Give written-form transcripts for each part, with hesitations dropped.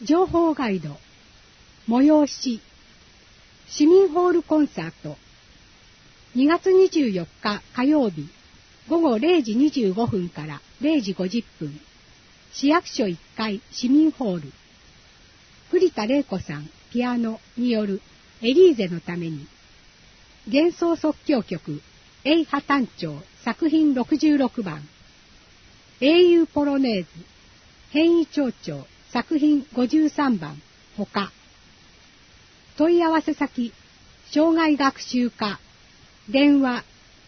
情報ガイド、催し、市民ホールコンサート、2月24日火曜日、午後0時25分から0時50分、市役所1階市民ホール、栗田玲子さんピアノによるエリーゼのために、幻想即興曲、エイハ単調作品66番、英雄ポロネーズ、変異長調作品53番、ほか。問い合わせ先、障害学習課、電話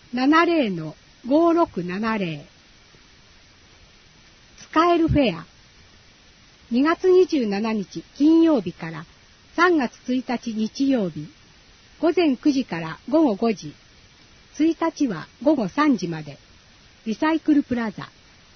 70-5670。使えるフェア。2月27日金曜日から3月1日日曜日、午前9時から午後5時、1日は午後3時まで、リサイクルプラザ。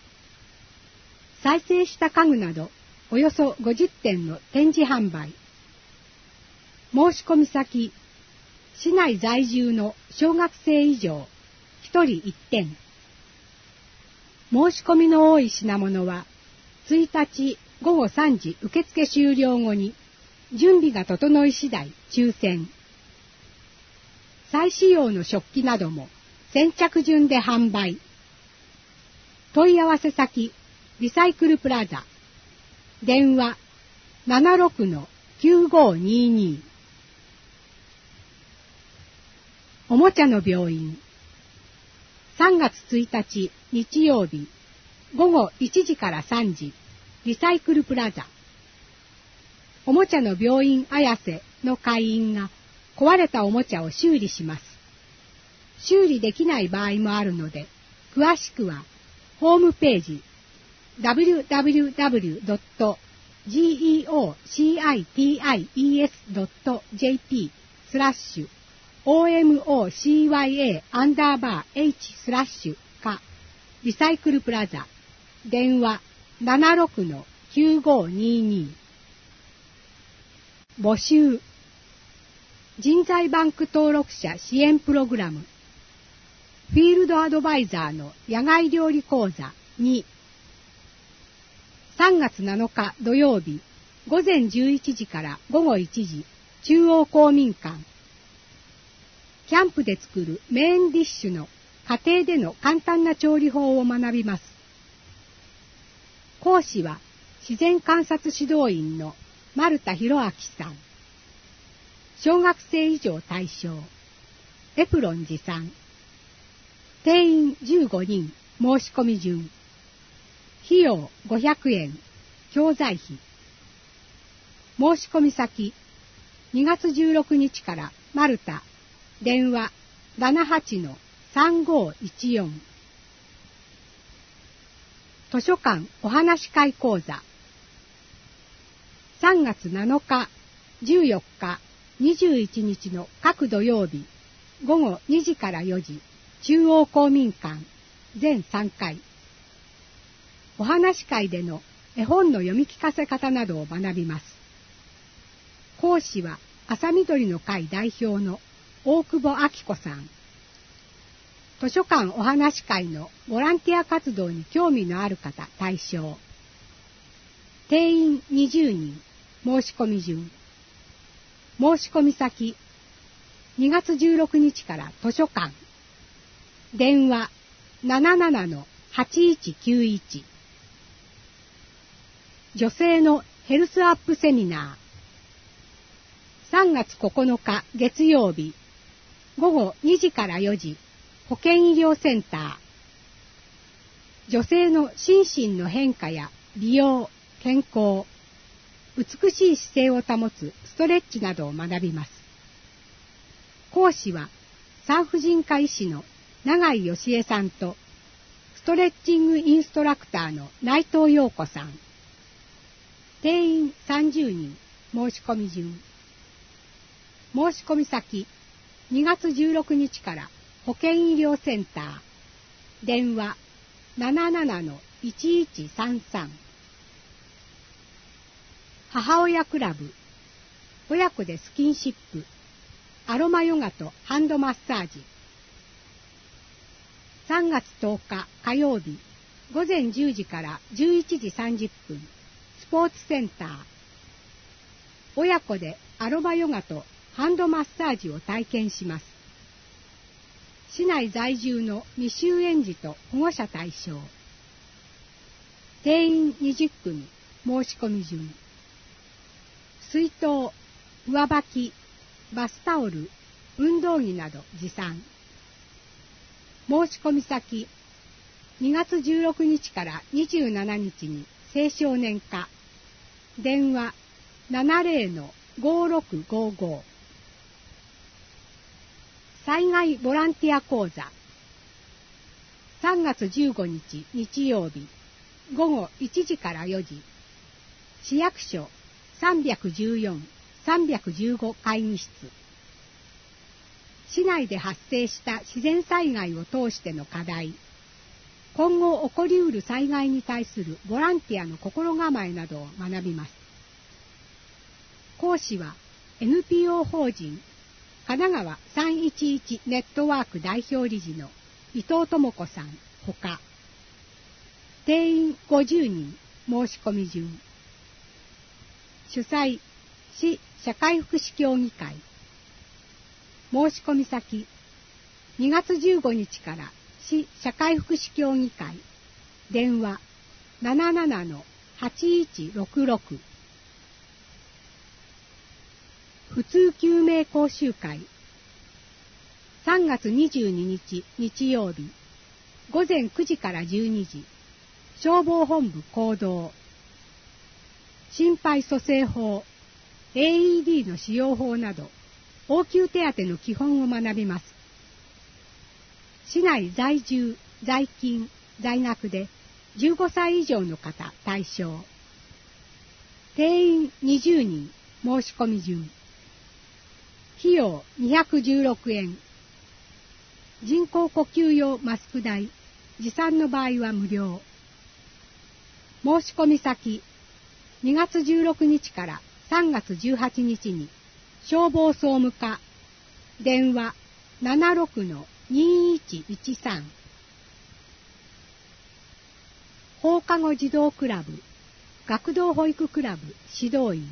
再生した家具など、およそ50点の展示販売。申し込み先、市内在住の小学生以上、1人1点。申し込みの多い品物は、1日午後3時受付終了後に、準備が整い次第抽選。再使用の食器なども先着順で販売。問い合わせ先、リサイクルプラザ。電話 76-9522。おもちゃの病院。3月1日日曜日、午後1時から3時、リサイクルプラザ。おもちゃの病院綾瀬の会員が壊れたおもちゃを修理します。修理できない場合もあるので、詳しくはホームページ www.gocities.jp/omocya_h/ かリサイクルプラザ電話 76-9522。募集。人材バンク登録者支援プログラム、フィールドアドバイザーの野外料理講座に、3月7日土曜日、午前11時から午後1時、中央公民館。キャンプで作るメインディッシュの家庭での簡単な調理法を学びます。講師は自然観察指導員の丸田博明さん。小学生以上対象。エプロン持参。定員15人。申し込み順。費用500円。教材費。申し込み先。2月16日から丸田。電話 78-3514。図書館お話会講座。3月7日、14日、21日の各土曜日、午後2時から4時、中央公民館、全3回。お話会での絵本の読み聞かせ方などを学びます。講師は、朝緑の会代表の大久保明子さん。図書館お話会のボランティア活動に興味のある方対象。定員20人。申し込み順。申し込み先。2月16日から図書館。電話 77-8191。女性のヘルスアップセミナー。3月9日月曜日。午後2時から4時。保健医療センター。女性の心身の変化や美容、健康、美しい姿勢を保つストレッチなどを学びます。講師は産婦人科医師の永井義恵さんとストレッチングインストラクターの内藤陽子さん。定員30人。申し込み順。申し込み先。2月16日から保健医療センター。電話 77-1133。母親クラブ。親子でスキンシップ。アロマヨガとハンドマッサージ。3月10日火曜日。午前10時から11時30分。スポーツセンター。 親子でアロマヨガとハンドマッサージを体験します。市内在住の未就園児と保護者対象。定員20組、申し込み順。水筒、上履き、バスタオル、運動着など持参。申し込み先、2月16日から27日に青少年課、電話 70-5655。災害ボランティア講座、3月15日日曜日、午後1時から4時、市役所314、315会議室。市内で発生した自然災害を通しての課題、今後起こりうる災害に対するボランティアの心構えなどを学びます。講師は NPO 法人神奈川311ネットワーク代表理事の伊藤智子さんほか、定員50人、申し込み順。主催、市社会福祉協議会。申し込み先、2月15日から市社会福祉協議会、電話 77-8166。普通救命講習会、3月22日日曜日、午前9時から12時、消防本部講堂。心肺蘇生法、AED の使用法など、応急手当の基本を学びます。市内在住、在勤、在学で15歳以上の方対象。定員20人、申し込み順。費用216円。人工呼吸用マスク代、持参の場合は無料。申し込み先、2月16日から3月18日に消防総務課、電話 76-2113。放課後児童クラブ、学童保育クラブ指導員。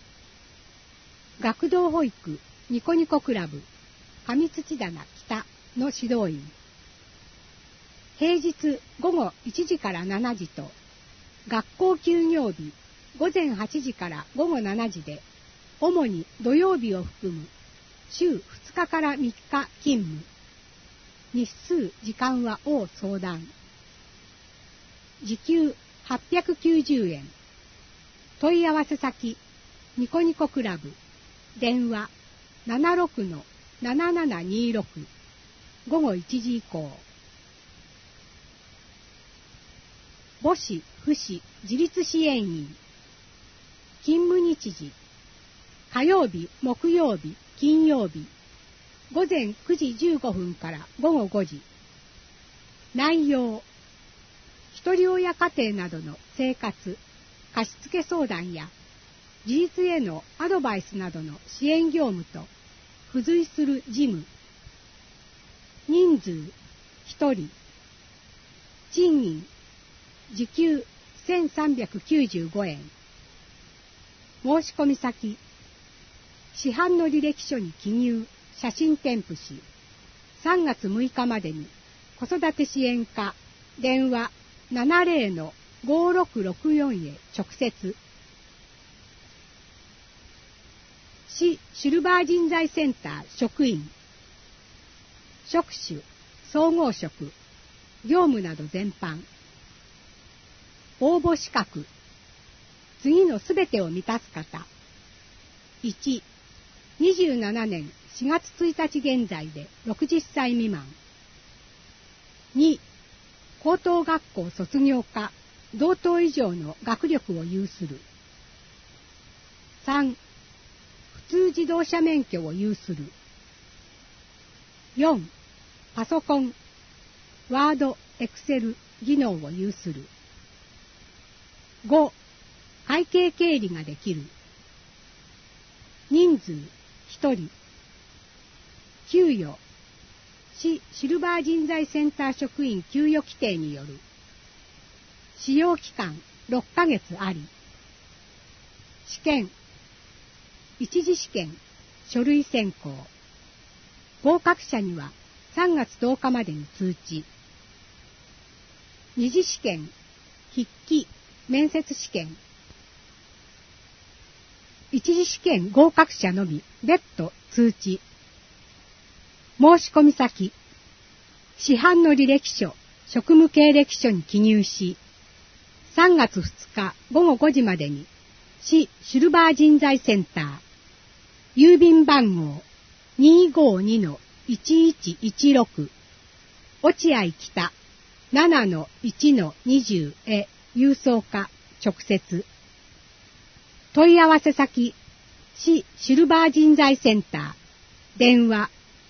学童保育ニコニコクラブ上土棚北の指導員。平日午後1時から7時と学校休業日午前8時から午後7時で、主に土曜日を含む週2日から3日勤務。日数時間は応相談。時給890円。問い合わせ先、ニコニコクラブ、電話 76-7726。午後1時以降。母子、父子、自立支援員。勤務日時。火曜日、木曜日、金曜日。午前9時15分から午後5時。内容。一人親家庭などの生活、貸付相談や、自立へのアドバイスなどの支援業務と、付随する事務。人数、1人。賃金、時給1395円。申し込み先、市販の履歴書に記入、写真添付し、3月6日までに子育て支援課、電話 70-5664 へ直接。市シルバー人材センター職員。職種、総合職、業務など全般。応募資格。次のすべてを満たす方。1、27年4月1日現在で60歳未満。2、高等学校卒業か同等以上の学力を有する。3、普通自動車免許を有する。4、パソコン、ワード、エクセル技能を有する。5、会計経理ができる。人数、1人。給与、市シルバー人材センター職員給与規定による。使用期間6ヶ月あり。試験、 一次試験、書類選考。合格者には3月10日までに通知。二次試験、筆記、面接試験。一次試験合格者のみ別途通知。申し込み先、市販の履歴書、職務経歴書に記入し、3月2日午後5時までに、市シルバー人材センター、郵便番号 252-1116、落合北 7-1-20 へ郵送か直接。問い合わせ先、市シルバー人材センター、電話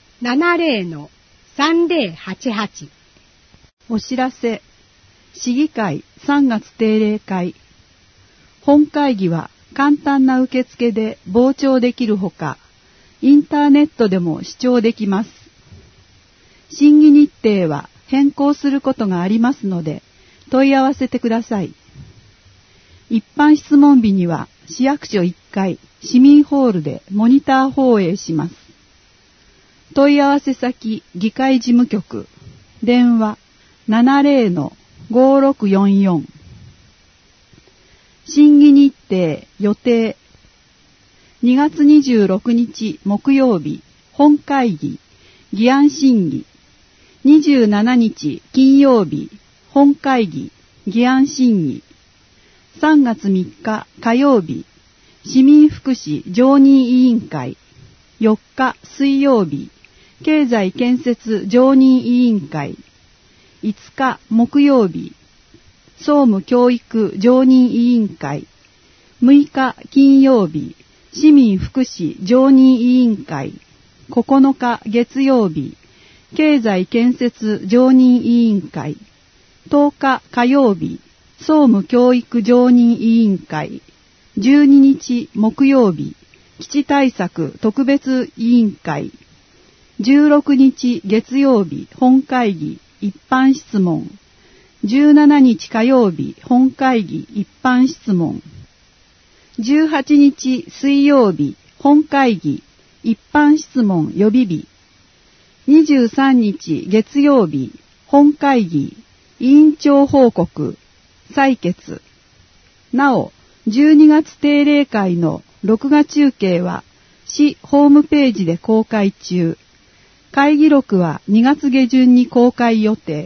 70-3088。 お知らせ。市議会3月定例会。本会議は簡単な受付で傍聴できるほか、インターネットでも視聴できます。審議日程は変更することがありますので、問い合わせてください。一般質問日には市役所1階市民ホールでモニター放映します。問い合わせ先、議会事務局、電話 70-5644。審議日程予定。2月26日木曜日、本会議、議案審議。27日金曜日、本会議、議案審議。3月3日火曜日、市民福祉常任委員会。4日水曜日、経済建設常任委員会。5日木曜日、総務教育常任委員会。6日金曜日、市民福祉常任委員会。9日月曜日、経済建設常任委員会。10日火曜日、総務教育常任委員会。12日木曜日、基地対策特別委員会。16日月曜日、本会議一般質問。17日火曜日、本会議一般質問。18日水曜日、本会議一般質問予備日。23日月曜日、本会議委員長報告採決。なお、12月定例会の録画中継は市ホームページで公開中。会議録は2月下旬に公開予定。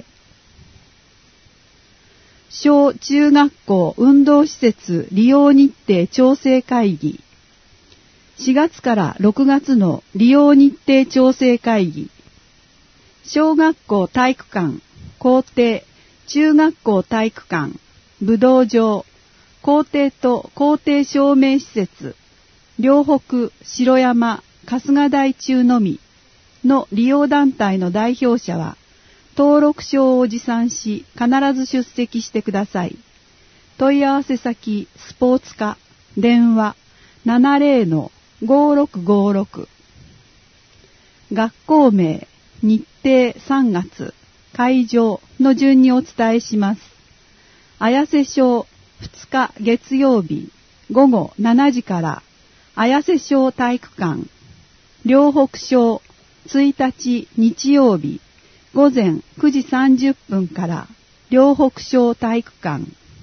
小中学校運動施設利用日程調整会議。4月から6月の利用日程調整会議。小学校体育館、校庭、中学校体育館、武道場、校庭と校庭照明施設、両北、城山、春日台中のみの利用団体の代表者は、登録証を持参し、必ず出席してください。問い合わせ先、スポーツ課、電話 70-5656。学校名、日程3月、会場の順にお伝えします。綾瀬小2日月曜日、午後7時から、綾瀬小体育館。両北小1日日曜日、午前9時30分から両北小体育館。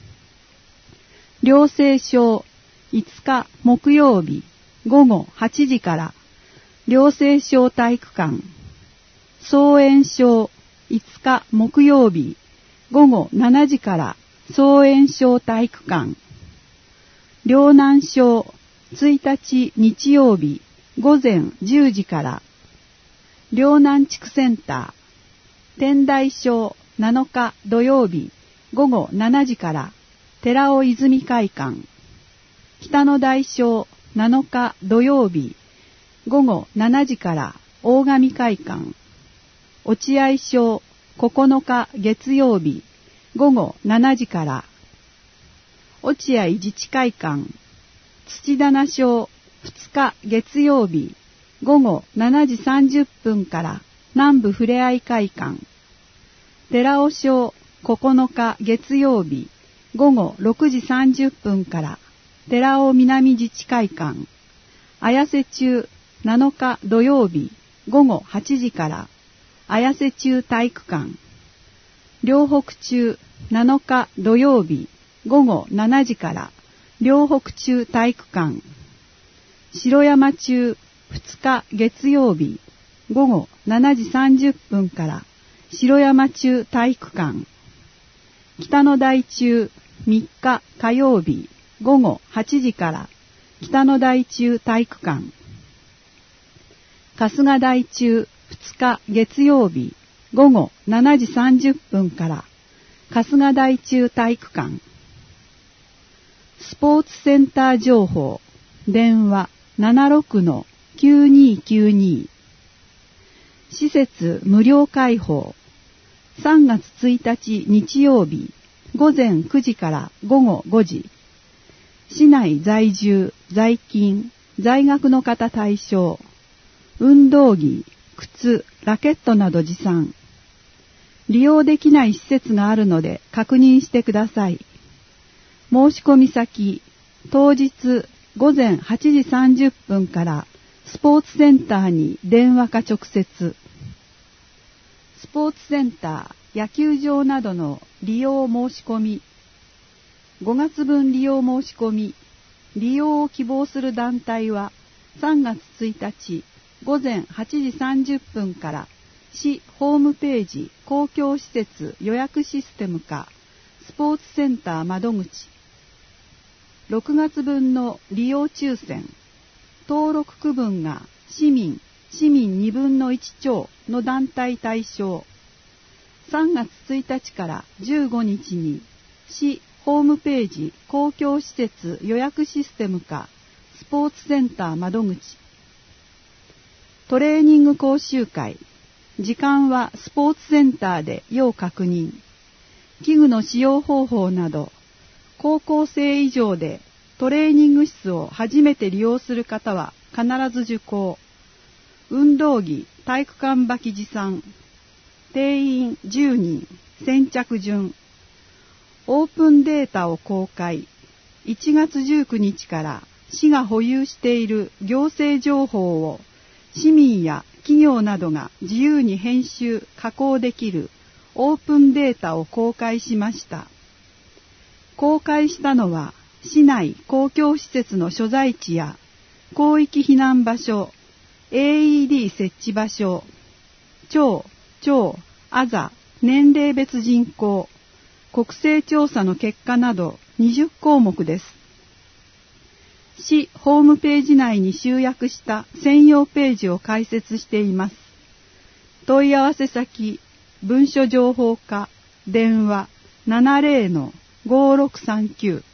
両西小5日木曜日午後8時から両西小体育館。総園小5日木曜日午後7時から総園小体育館。両南小1日日曜日午前10時から両南地区センター。天台小7日土曜日午後7時から寺尾泉会館。北の大小7日土曜日午後7時から大神会館。落合小9日月曜日午後7時から落合自治会館。土棚小2日月曜日午後7時30分から南部ふれあい会館。寺尾小9日月曜日午後6時30分から寺尾南自治会館。 綾瀬中7日土曜日午後8時から綾瀬中体育館、両北中7日土曜日午後7時から両北中体育館、城山中2日月曜日午後7時30分から城山中体育館、北の台中3日火曜日午後8時から北の台中体育館、春日台中2日月曜日午後7時30分から春日台中体育館、スポーツセンター情報電話 76-9292、施設無料開放、3月1日日曜日午前9時から午後5時、市内在住、在勤、在学の方対象、運動着、靴、ラケットなど持参。利用できない施設があるので確認してください。申し込み先、当日午前8時30分からスポーツセンターに電話か直接。スポーツセンター、野球場などの利用申し込み、5月分利用申し込み、利用を希望する団体は3月1日午前8時30分から市ホームページ公共施設予約システムかスポーツセンター窓口、6月分の利用抽選、登録区分が市民2分の1超の団体対象、3月1日から15日に市ホームページ公共施設予約システムかスポーツセンター窓口、トレーニング講習会、時間はスポーツセンターで要確認、器具の使用方法など、高校生以上でトレーニング室を初めて利用する方は必ず受講、運動着、体育館履き持参、定員10人、先着順、オープンデータを公開、1月19日から市が保有している行政情報を市民や企業などが自由に編集・加工できるオープンデータを公開しました。公開したのは市内公共施設の所在地や広域避難場所、AED 設置場所、町、あざ、年齢別人口、国勢調査の結果など20項目です。市ホームページ内に集約した専用ページを開設しています。問い合わせ先、文書情報課、電話 70-5639